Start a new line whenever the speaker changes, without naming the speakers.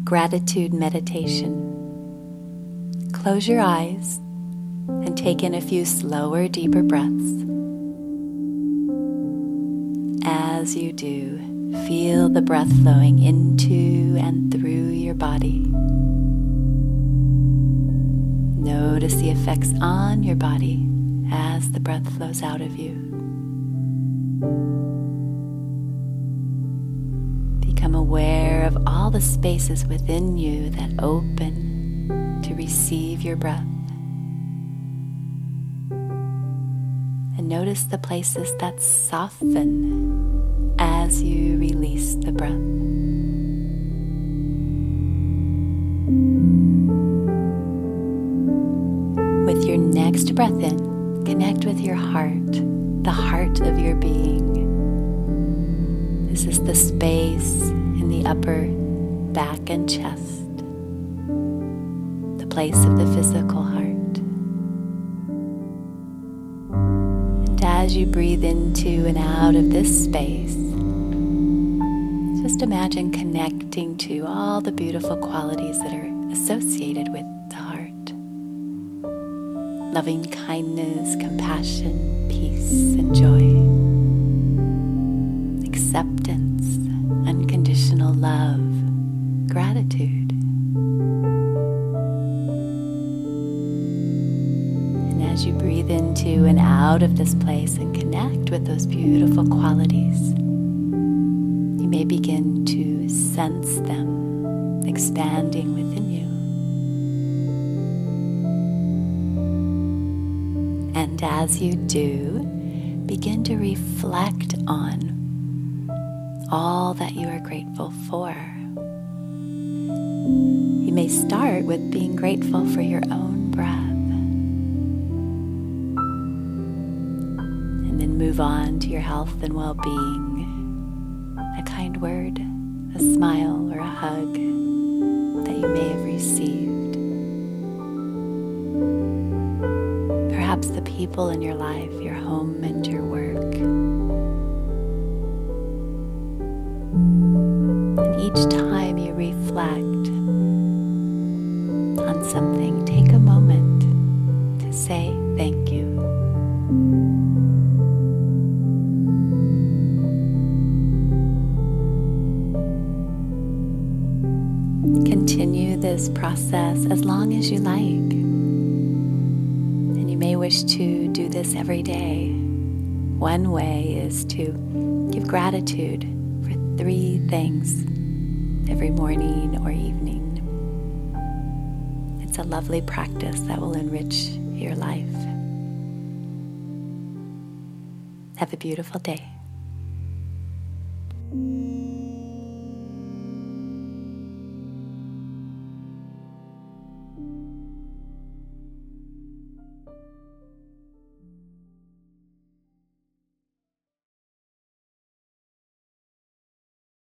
gratitude meditation. Close your eyes and take in a few slower, deeper breaths. As you do, feel the breath flowing into and through your body. Notice the effects on your body as the breath flows out of you. Become aware of all the spaces within you that open to receive your breath. And notice the places that soften as you release the breath. With your next breath in, connect with your heart, the heart of your being. This is the space in the upper back and chest, the place of the physical heart. And as you breathe into and out of this space, just imagine connecting to all the beautiful qualities that are associated with the heart. Loving kindness, compassion, peace, and joy. Acceptance, unconditional love, gratitude. And as you breathe into and out of this place and connect with those beautiful qualities, you may begin to sense them expanding within you. And as you do, begin to reflect on all that you are grateful for. You may start with being grateful for your own breath, and then move on to your health and well-being, a kind word, a smile, or a hug that you may have received. Perhaps the people in your life, your home and your work. And each time you reflect on something, take a moment to say thank you. Continue this process as long as you like. You may wish to do this every day. One way is to give gratitude for 3 things every morning or evening. It's a lovely practice that will enrich your life. Have a beautiful day.